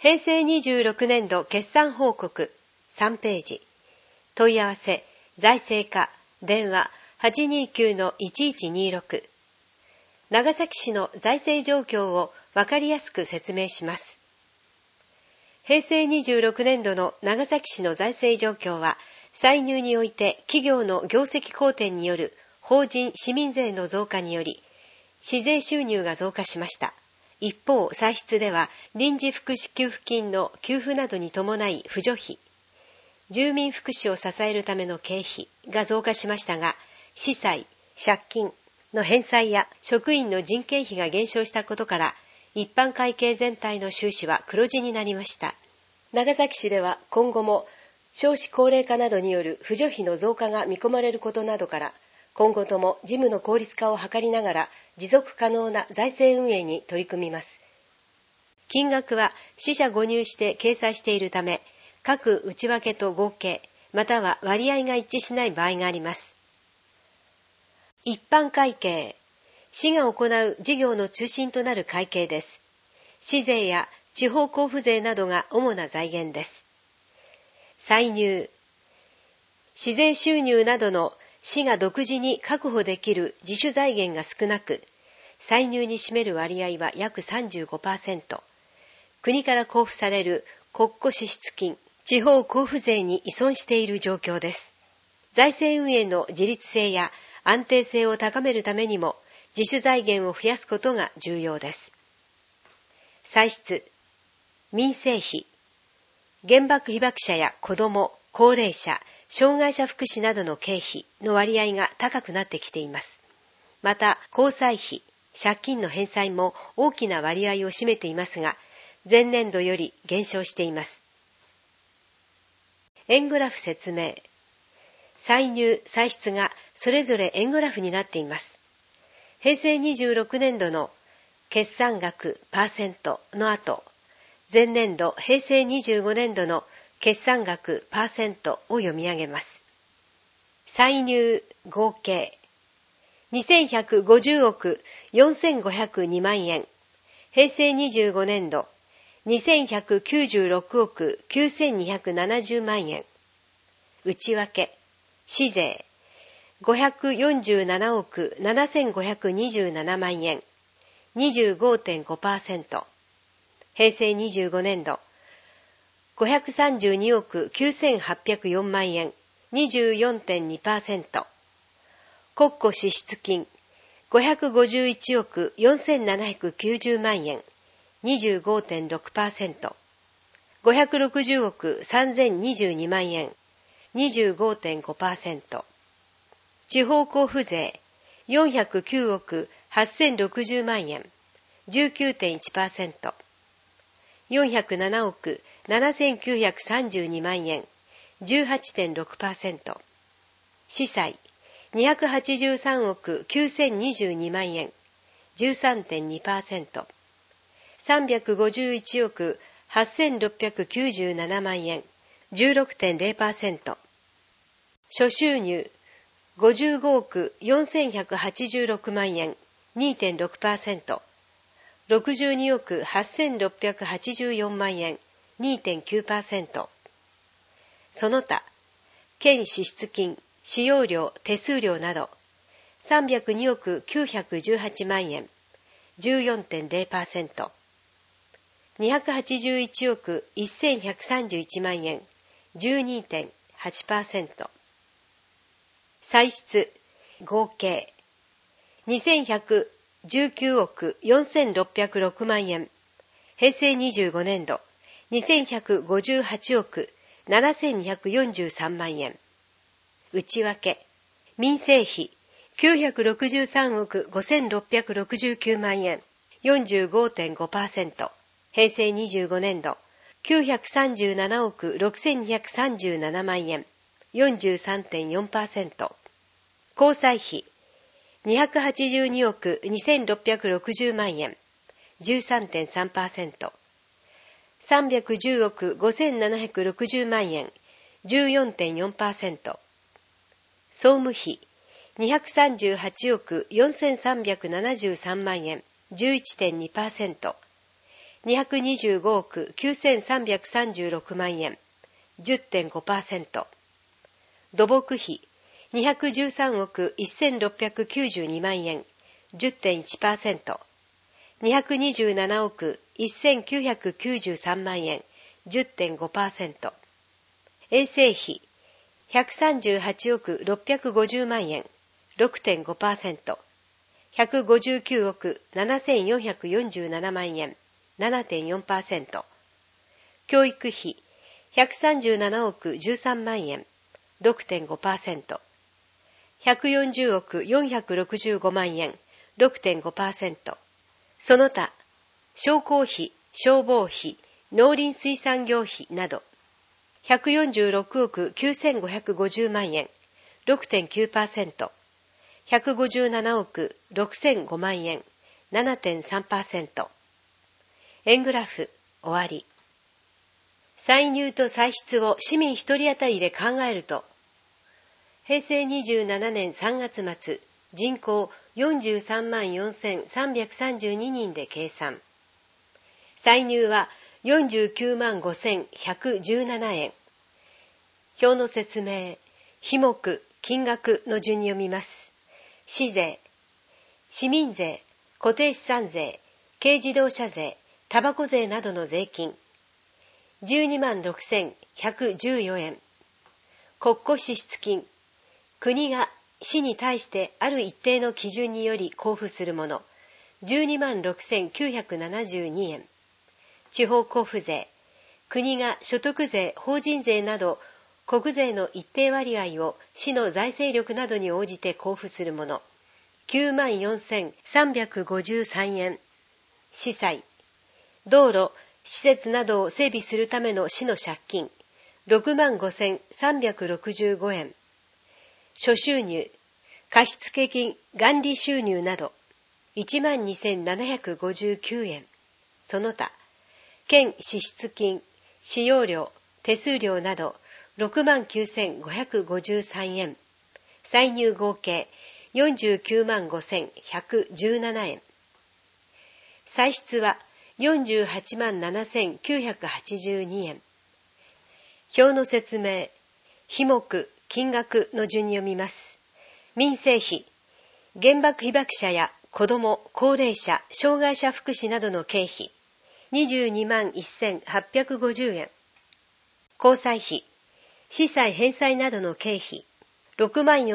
平成26年度決算報告3ページ。問い合わせ、財政課、電話 829-1126。長崎市の財政状況をわかりやすく説明します。平成26年度の長崎市の財政状況は、歳入において企業の業績好転による法人・市民税の増加により、市税収入が増加しました。一方、歳出では臨時福祉給付金の給付などに伴い扶助費、住民福祉を支えるための経費が増加しましたが、司債、借金の返済や職員の人件費が減少したことから、一般会計全体の収支は黒字になりました。長崎市では今後も少子高齢化などによる扶助費の増加が見込まれることなどから、今後とも事務の効率化を図りながら持続可能な財政運営に取り組みます。金額は四捨五入して掲載しているため、各内訳と合計、または割合が一致しない場合があります。一般会計、市が行う事業の中心となる会計です。市税や地方交付税などが主な財源です。歳入、市税収入などの市が独自に確保できる自主財源が少なく、歳入に占める割合は約 35%、国から交付される国庫支出金、地方交付税に依存している状況です。財政運営の自律性や安定性を高めるためにも、自主財源を増やすことが重要です。歳出、民生費、原爆被爆者や子ども、高齢者、障害者福祉などの経費の割合が高くなってきています。また、公債費、借金の返済も大きな割合を占めていますが、前年度より減少しています。円グラフ説明。歳入・歳出がそれぞれ円グラフになっています。平成26年度の決算額パーセントの後、前年度平成25年度の決算額パーセントを読み上げます。歳入合計2150億4502万円。平成25年度2196億9270万円。内訳、市税547億7527万円。25.5%。平成25年度532億9804万円。24.2%。国庫支出金551億4790万円。25.6%。560億3022万円。25.5%。地方交付税409億8060万円。19.1%。407億7932万円。18.6%。司債283億9022万円。13.2%。351億8697万円。16.0%。諸収入55億4186万円。2.6%。62億8684万円。2.9%。その他、県支出金、使用料、手数料など、302億918万円。14.0%。281億1131万円。12.8%。歳出合計2119億4606万円。平成25年度2158億7243万円。内訳、民生費963億5669万円。45.5%。平成25年度937億6237万円。43.4%。公債費282億2660万円。13.3%。310億5760万円。14.4%。総務費238億4373万円。11.2%。 225億9336万円 10.5%。土木費213億1692万円 10.1%。227億1993万円 10.5%。衛生費138億650万円 6.5%。159億7447万円 7.4%。教育費137億13万円 6.5%。140億465万円 6.5%。その他、商工費、消防費、農林水産業費など、146億9550万円、6.9%、157億6005万円、7.3%。円グラフ、終わり。歳入と歳出を市民一人当たりで考えると、平成27年3月末、人口43万4332人で計算。歳入は49万5117円。表の説明、費目、金額の順に読みます。市税、市民税、固定資産税、軽自動車税、タバコ税などの税金。12万6114円。国庫支出金、国が市に対してある一定の基準により交付するもの、12万6972円。地方交付税、国が所得税、法人税など国税の一定割合を市の財政力などに応じて交付するもの、9万4353円。市債、道路、施設などを整備するための市の借金、6万5365円。諸収入、貸付金、元利収入など、1万2759円。その他、県支出金、使用料、手数料など、6万9553円。歳入合計、49万5117円。歳出は、48万7982円。表の説明、費目、金額の順に読みます。民生費、原爆被爆者や子ども、高齢者、障害者福祉などの経費、22万1850円。交際費、資債返済などの経費、6万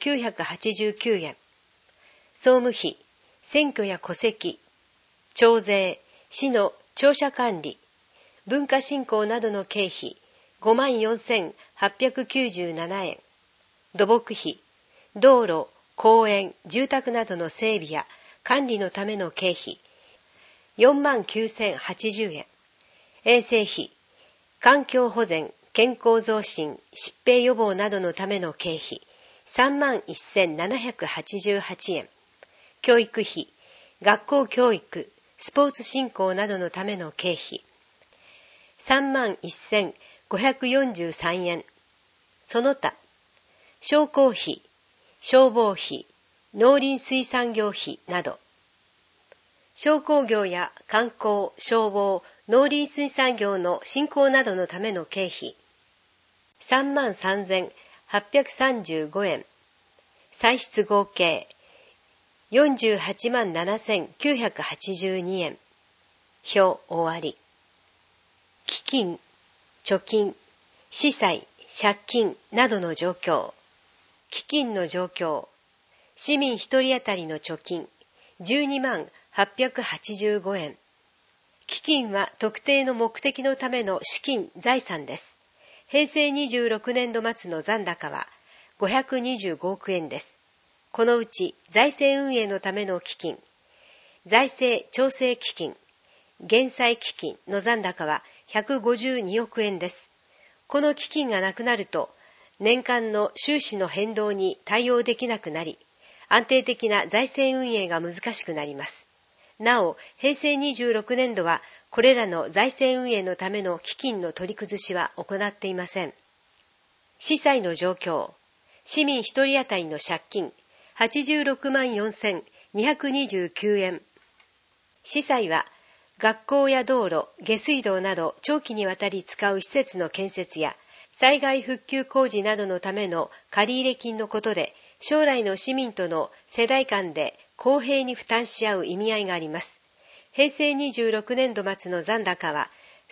4989円。総務費、選挙や戸籍、徴税、市の庁舎管理、文化振興などの経費、5万4897円。土木費、道路、公園、住宅などの整備や管理のための経費、4万9080円。衛生費、環境保全、健康増進、疾病予防などのための経費、3万1788円。教育費、学校教育、スポーツ振興などのための経費、3万1543円。その他、商工費、消防費、農林水産業費など、商工業や観光、消防、農林水産業の振興などのための経費、3万3835円。歳出合計、48万7982円。表終わり。基金、貯金、資債、借金などの状況。基金の状況。市民一人当たりの貯金、12万885円。基金は特定の目的のための資金、財産です。平成26年度末の残高は525億円です。このうち財政運営のための基金、財政調整基金、減債基金の残高は152億円です。この基金がなくなると、年間の収支の変動に対応できなくなり、安定的な財政運営が難しくなります。なお、平成26年度はこれらの財政運営のための基金の取り崩しは行っていません。資債の状況。市民一人当たりの借金、86万4229円。資債は学校や道路、下水道など長期にわたり使う施設の建設や災害復旧工事などのための借入金のことで、将来の市民との世代間で公平に負担し合う意味合いがあります。平成26年度末の残高は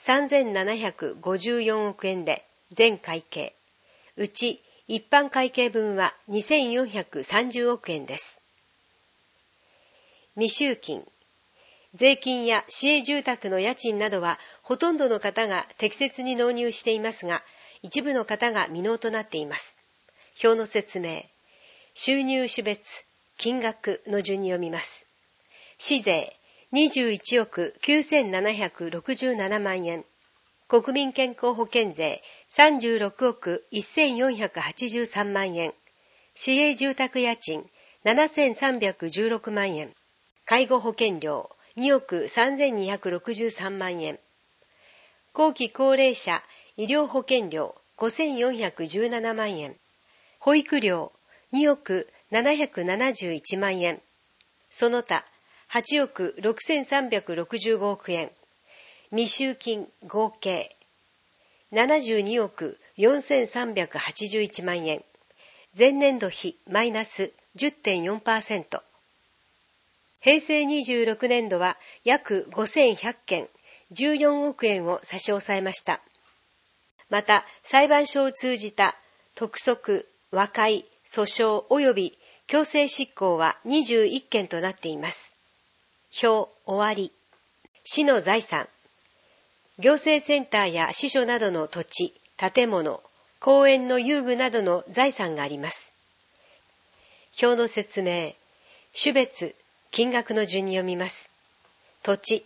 3754億円で全会計、うち一般会計分は2430億円です。未収金。税金や市営住宅の家賃などはほとんどの方が適切に納入していますが、一部の方が未納となっています。表の説明。収入種別、金額の順に読みます。市税21億9767万円。国民健康保険税36億1483万円。市営住宅家賃7316万円。介護保険料2億3263万円。後期高齢者医療保険料5417万円。保育料2億771万円。その他8億6365億円。未収金合計72億4381万円。前年度比マイナス 10.4%。平成26年度は約5100件14億円を差し押さえました。また裁判所を通じた督促、和解、訴訟及び強制執行は21件となっています。表終わり。市の財産。行政センターや支所などの土地、建物、公園の遊具などの財産があります。表の説明。種別、金額の順に読みます。土地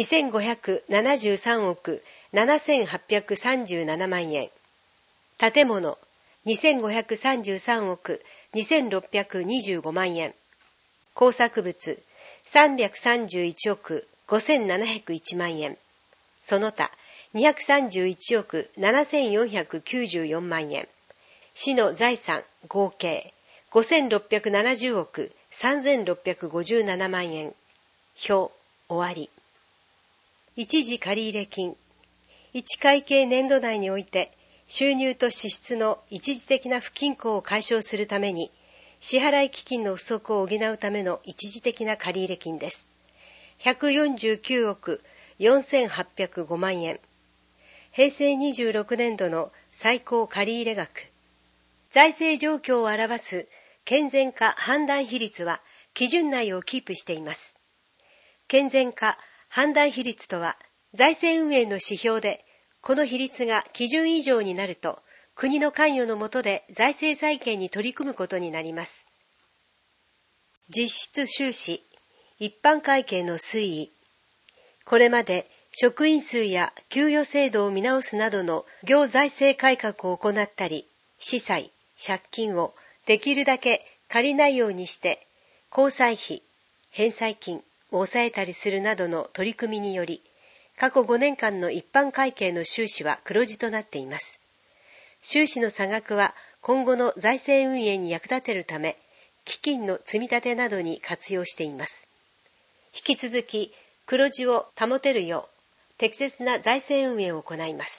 2573億7837万円。建物2533億2625万円。工作物331億5701万円。その他231億7494万円。市の財産合計5670億3657万円。表終わり。一時借入金。一会計年度内において収入と支出の一時的な不均衡を解消するために支払い基金の不足を補うための一時的な借入金です。149億4805万円。平成26年度の最高借入額。財政状況を表す健全化判断比率は基準内をキープしています。健全化判断比率とは財政運営の指標で、この比率が基準以上になると国の関与の下で財政再建に取り組むことになります。実質収支、一般会計の推移。これまで職員数や給与制度を見直すなどの行財政改革を行ったり、私債、借金をできるだけ借りないようにして、交際費、返済金を抑えたりするなどの取り組みにより、過去5年間の一般会計の収支は黒字となっています。収支の差額は今後の財政運営に役立てるため、基金の積み立てなどに活用しています。引き続き黒字を保てるよう適切な財政運営を行います。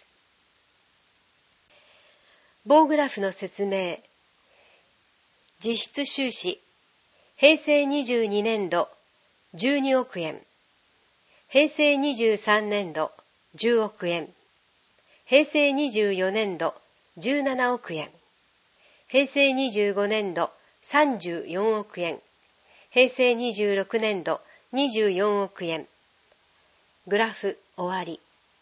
棒グラフの説明。実質収支。平成22年度12億円。平成23年度10億円。平成24年度17億円。平成25年度34億円。平成26年度24億円。グラフ終わり。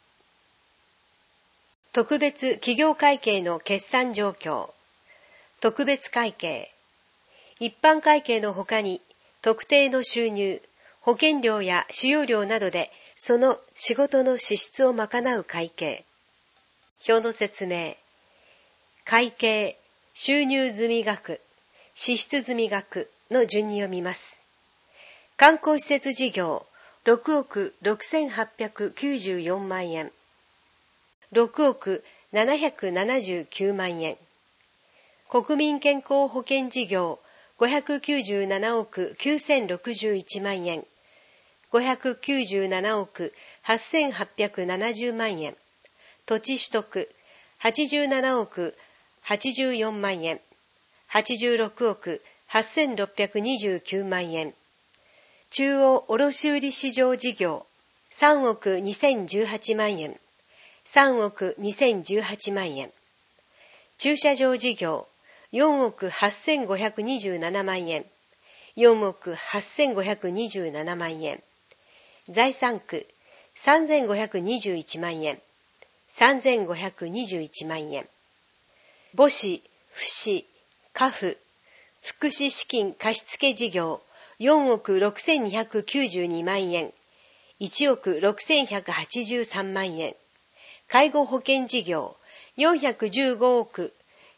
特別企業会計の決算状況。特別会計。一般会計のほかに特定の収入、保険料や使用料などでその仕事の支出を賄う会計。表の説明。会計、収入済額、支出済額の順に読みます。観光施設事業6億6894万円。6億779万円。国民健康保険事業597億9061万円。 597億8870万円、土地取得87億84万円、86億8629万円、中央卸売市場事業3億2018万円、3億2018万円、駐車場事業4億8527万円、4億8527万円、財産区3521万円、3521万円、母子、父子、家父、福祉資金貸付事業4億6292万円、1億6183万円、介護保険事業415億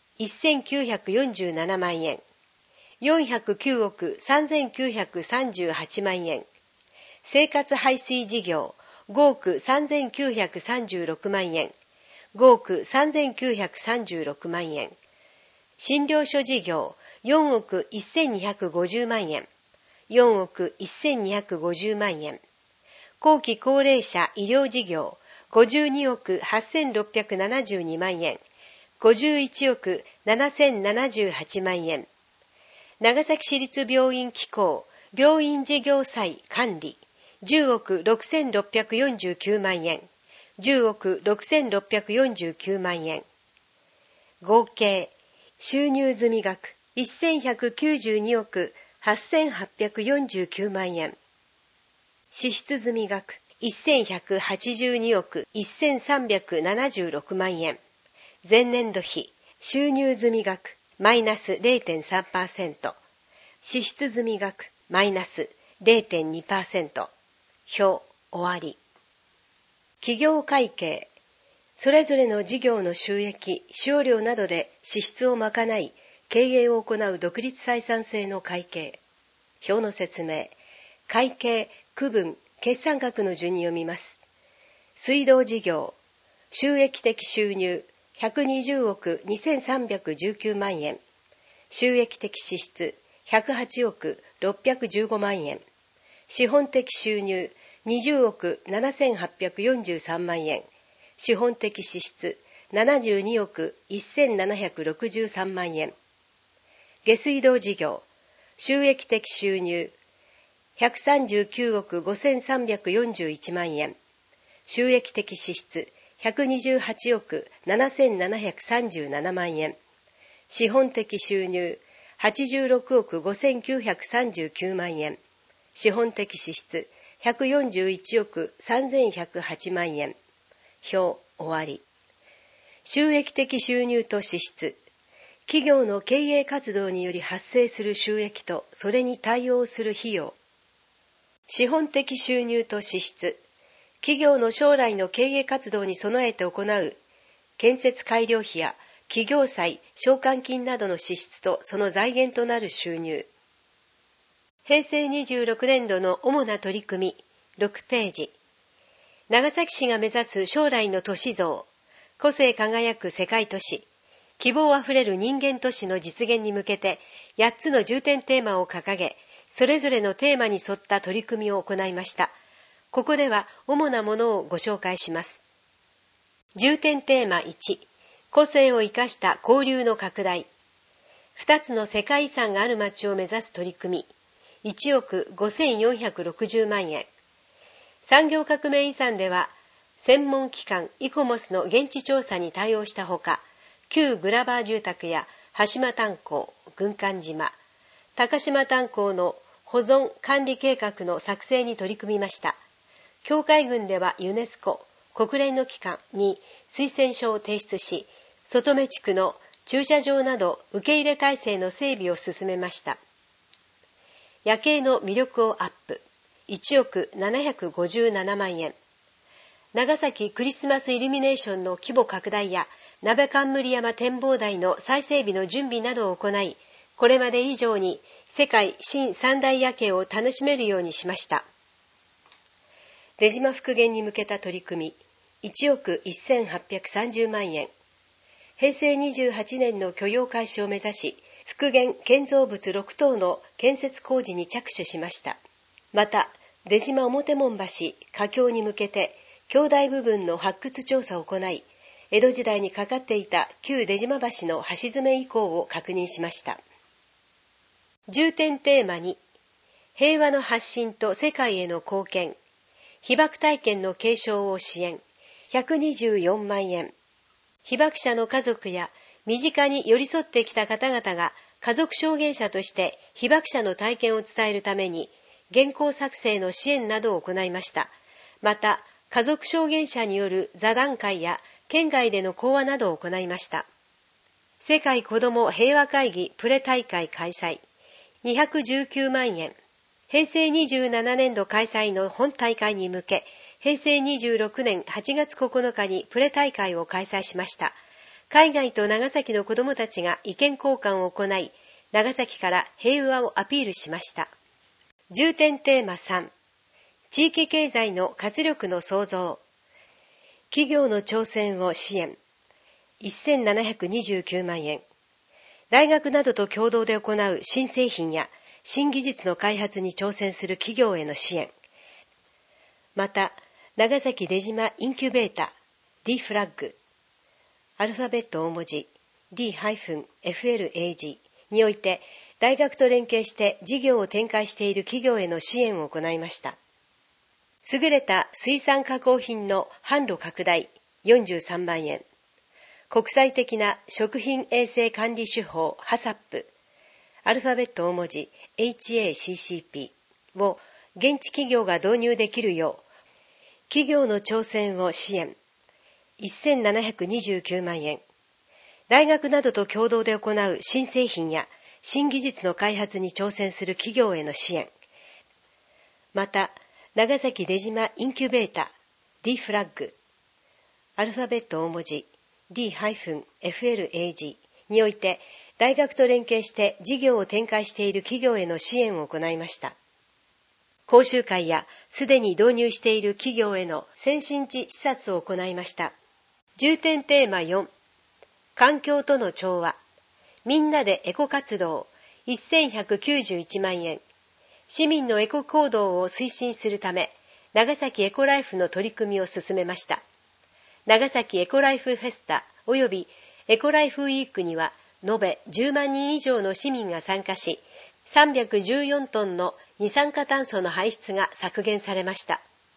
1947万円、409億3938万円、生活排水事業5億3936万円、5億3936万円、診療所事業4億1250万円、4億1250万円、後期高齢者医療事業52億8672万円、51億7078万円、長崎市立病院機構病院事業債管理10億6649万円、10億6649万円、合計収入済額1192億8849万円、支出済額1182億1376万円、前年度比収入済額マイナス 0.3%、支出済額マイナス 0.2%、表終わり。企業会計、それぞれの事業の収益、使用量などで支出を賄い、経営を行う独立採算制の会計。表の説明、会計、区分、決算額の順に読みます。水道事業、収益的収入120億2319万円、収益的支出108億615万円、資本的収入20億7843万円、資本的支出72億1763万円、下水道事業、収益的収入139億5341万円、収益的支出128億7737万円、資本的収入86億5939万円、資本的支出141億3108万円。表終わり。収益的収入と支出。企業の経営活動により発生する収益とそれに対応する費用。資本的収入と支出。企業の将来の経営活動に備えて行う建設改良費や企業債、償還金などの支出とその財源となる収入。平成26年度の主な取り組み、6ページ。長崎市が目指す将来の都市像、個性輝く世界都市、希望あふれる人間都市の実現に向けて8つの重点テーマを掲げ、それぞれのテーマに沿った取り組みを行いました。ここでは主なものをご紹介します。重点テーマ1、個性を生かした交流の拡大。2つの世界遺産がある町を目指す取り組み、1億5460万円。産業革命遺産では、専門機関イコモスの現地調査に対応したほか、旧グラバー住宅や羽島炭鉱、軍艦島、高島炭鉱の保存管理計画の作成に取り組みました。境界群ではユネスコ、国連の機関に推薦書を提出し、外目地区の駐車場など受け入れ体制の整備を進めました。夜景の魅力をアップ、1億757万円。長崎クリスマスイルミネーションの規模拡大や鍋冠山展望台の再整備の準備などを行い、これまで以上に世界新三大夜景を楽しめるようにしました。出島復元に向けた取り組み、1億1830万円。平成28年の許容開始を目指し、復元建造物6棟の建設工事に着手しました。また、 出島表門橋架橋に向けて橋台部分の発掘調査を行い、江戸時代にかかっていた旧出島橋の橋詰め遺構を確認しました。重点テーマ2、平和の発信と世界への貢献、被爆体験の継承を支援、124万円。被爆者の家族や身近に寄り添ってきた方々が家族証言者として被爆者の体験を伝えるために原稿作成の支援などを行いました。また、家族証言者による座談会や県外での講話などを行いました。世界子ども平和会議プレ大会開催、219万円。平成27年度開催の本大会に向け、平成26年8月9日にプレ大会を開催しました。海外と長崎の子どもたちが意見交換を行い、長崎から平和をアピールしました。重点テーマ3、地域経済の活力の創造、企業の挑戦を支援、1729万円。大学などと共同で行う新製品や新技術の開発に挑戦する企業への支援。また、長崎出島インキュベータ D フラッグ、アルファベット大文字 D-FLAG において、大学と連携して事業を展開している企業への支援を行いました。優れた水産加工品の販路拡大43万円。国際的な食品衛生管理手法 HACCP、アルファベット大文字 HACCP を現地企業が導入できるよう、企業の挑戦を支援、1729万円。大学などと共同で行う新製品や新技術の開発に挑戦する企業への支援。また、長崎出島インキュベータ D フラッグ、アルファベット大文字 D-FLAG において、大学と連携して事業を展開している企業への支援を行いました。講習会やすでに導入している企業への先進地視察を行いました。重点テーマ4、環境との調和、みんなでエコ活動、1191万円。市民のエコ行動を推進するため、長崎エコライフの取り組みを進めました。長崎エコライフフェスタ及びエコライフウィークには、延べ10万人以上の市民が参加し、314トンの二酸化炭素の排出が削減されました。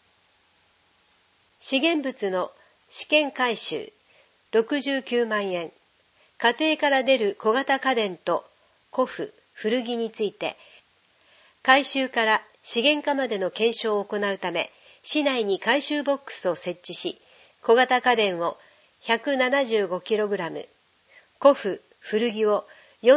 資源物の試験回収69万円。家庭から出る小型家電と古布・古着について、回収から資源化までの検証を行うため、市内に回収ボックスを設置し、小型家電を 175kg、古布・古着を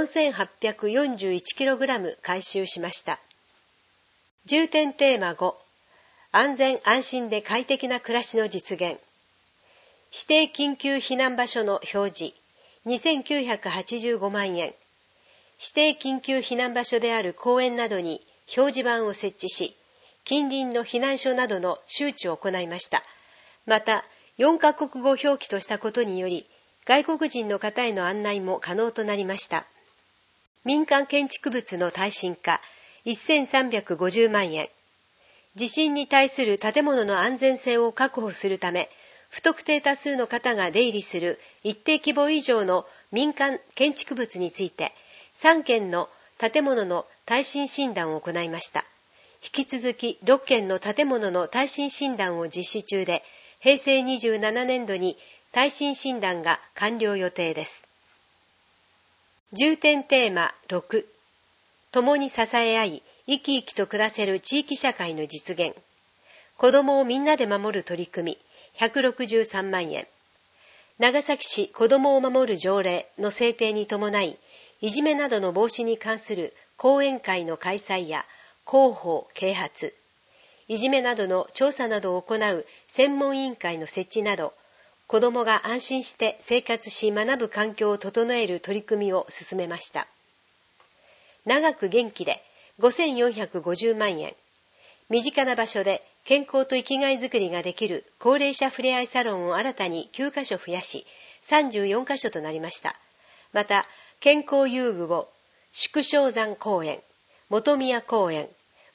4841kg 回収しました。重点テーマ5、安全安心で快適な暮らしの実現。指定緊急避難場所の表示、2985万円。指定緊急避難場所である公園などに表示板を設置し、近隣の避難所などの周知を行いました。また、4カ国語表記としたことにより、外国人の方への案内も可能となりました。民間建築物の耐震化、1350万円。地震に対する建物の安全性を確保するため、不特定多数の方が出入りする一定規模以上の民間建築物について、3件の建物の耐震診断を行いました。引き続き6件の建物の耐震診断を実施中で、平成27年度に耐震診断が完了予定です。重点テーマ6、共に支え合い、生き生きと暮らせる地域社会の実現。子どもをみんなで守る取り組み、163万円。長崎市子どもを守る条例の制定に伴い、いじめなどの防止に関する講演会の開催や広報・啓発、いじめなどの調査などを行う専門委員会の設置など、子どもが安心して生活し学ぶ環境を整える取り組みを進めました。長く元気で5450万円。身近な場所で健康と生きがいづくりができる高齢者ふれあいサロンを新たに9カ所増やし、34カ所となりました。また、健康遊具を縮小山公園、本宮公園、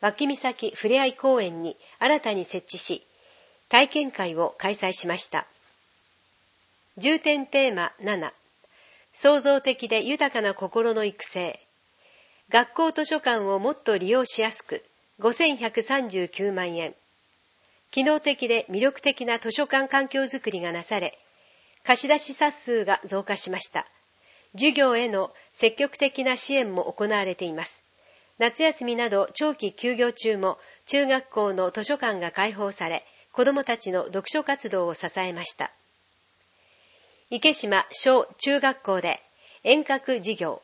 脇岬ふれあい公園に新たに設置し、体験会を開催しました。重点テーマ7、創造的で豊かな心の育成。学校図書館をもっと利用しやすく、5139万円。機能的で魅力的な図書館環境づくりがなされ、貸し出し冊数が増加しました。授業への積極的な支援も行われています。夏休みなど長期休業中も中学校の図書館が開放され、子どもたちの読書活動を支えました。池島小中学校で遠隔授業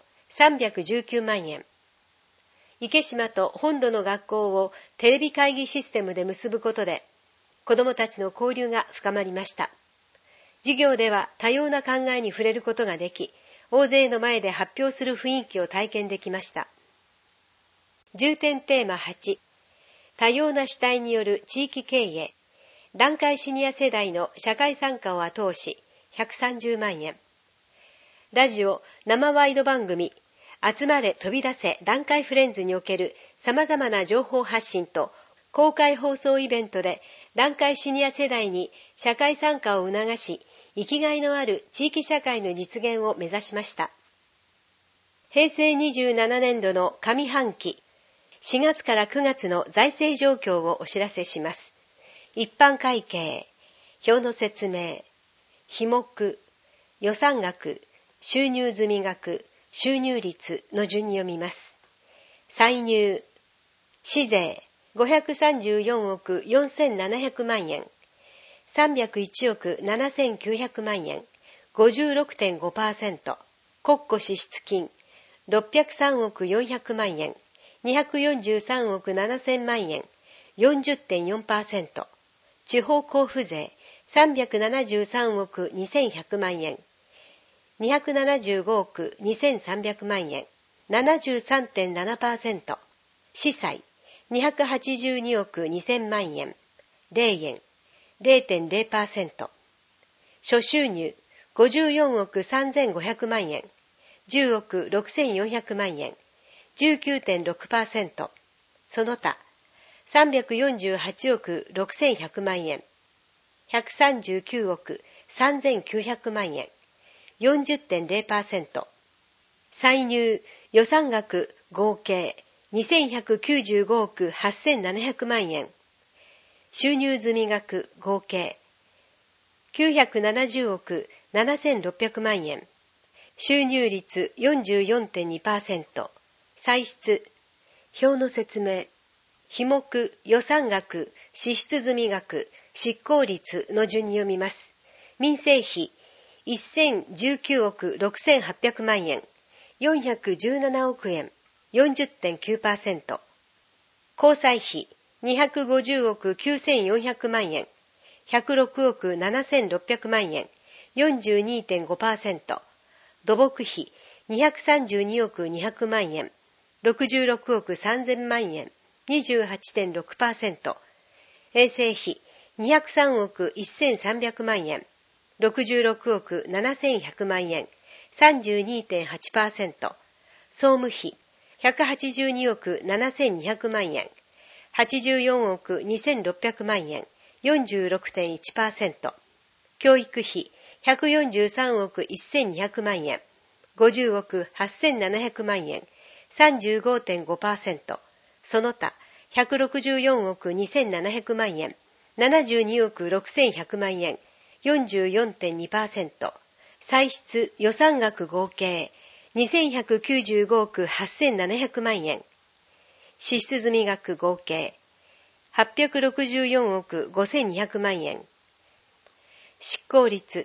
319万円。池島と本土の学校をテレビ会議システムで結ぶことで、子どもたちの交流が深まりました。授業では多様な考えに触れることができ、大勢の前で発表する雰囲気を体験できました。重点テーマ8、多様な主体による地域経営。団塊シニア世代の社会参加を後押し、130万円。ラジオ生ワイド番組、集まれ飛び出せ団塊フレンズにおける様々な情報発信と公開放送イベントで団塊シニア世代に社会参加を促し、生きがいのある地域社会の実現を目指しました。平成27年度の上半期、4月から9月の財政状況をお知らせします。一般会計、表の説明、費目、予算額、収入済額、収入率の順に読みます。歳入、市税534億4700万円、301億7900万円、56.5%、国庫支出金、603億400万円、243億7000万円、40.4%、地方交付税373億2100万円、275億2300万円、73.7%、司祭282億2000万円、0円、0.0%、諸収入54億3500万円、10億6400万円、19.6%、その他、348億6100万円、139億3900万円、40.0%、歳入予算額合計2195億8700万円、収入済額合計970億7600万円、収入率 44.2%、歳出、表の説明、費目、予算額、支出済額、執行率の順に読みます。民生費、1019億6800万円、417億円、40.9%。交際費、250億9400万円、106億7600万円、42.5%。土木費、232億200万円、66億3000万円、28.6%。衛生費、203億1300万円、66億7100万円、32.8%。総務費、182億7200万円、84億2600万円、46.1%。教育費、143億1200万円、50億8700万円、35.5%。その他、164億2700万円、72億6100万円、44.2%。歳出予算額合計、2195億8700万円。支出済額合計、864億5200万円。執行率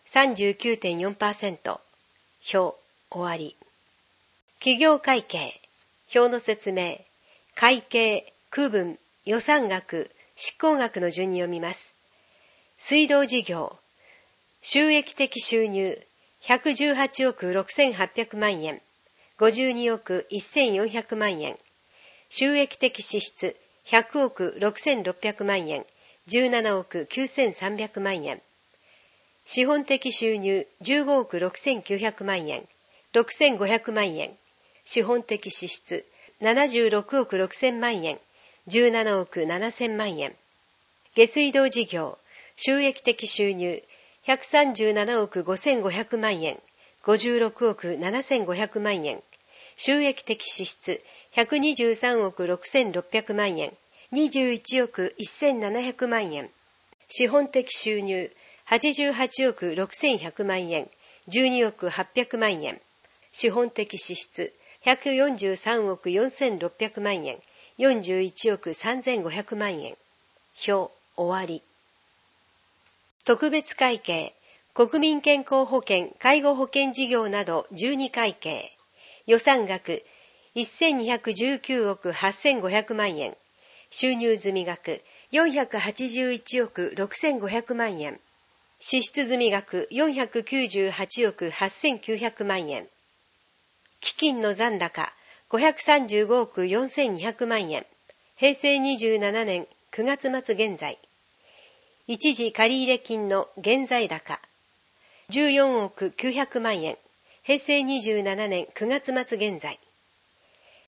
39.4%。表、終わり。企業会計、表の説明、会計、区分、予算額、執行額の順に読みます。水道事業、収益的収入、118億6800万円、52億1400万円。収益的支出、100億6600万円、17億9300万円。資本的収入、15億6900万円、6500万円。資本的支出、76億6000万円、 17億7000万円。下水道事業、収益的収入、137億5500万円、56億7500万円。収益的支出、123億6600万円、21億1700万円。資本的収入、88億6100万円、12億800万円。資本的支出、143億4600万円、41億3500万円。表、終わり。特別会計、国民健康保険・介護保険事業など12会計。予算額、1219億8500万円。収入済額、481億6500万円。支出済額、498億8900万円。基金の残高、535億4200万円。平成27年9月末現在。一時借入金の現在高、14億900万円。平成27年9月末現在。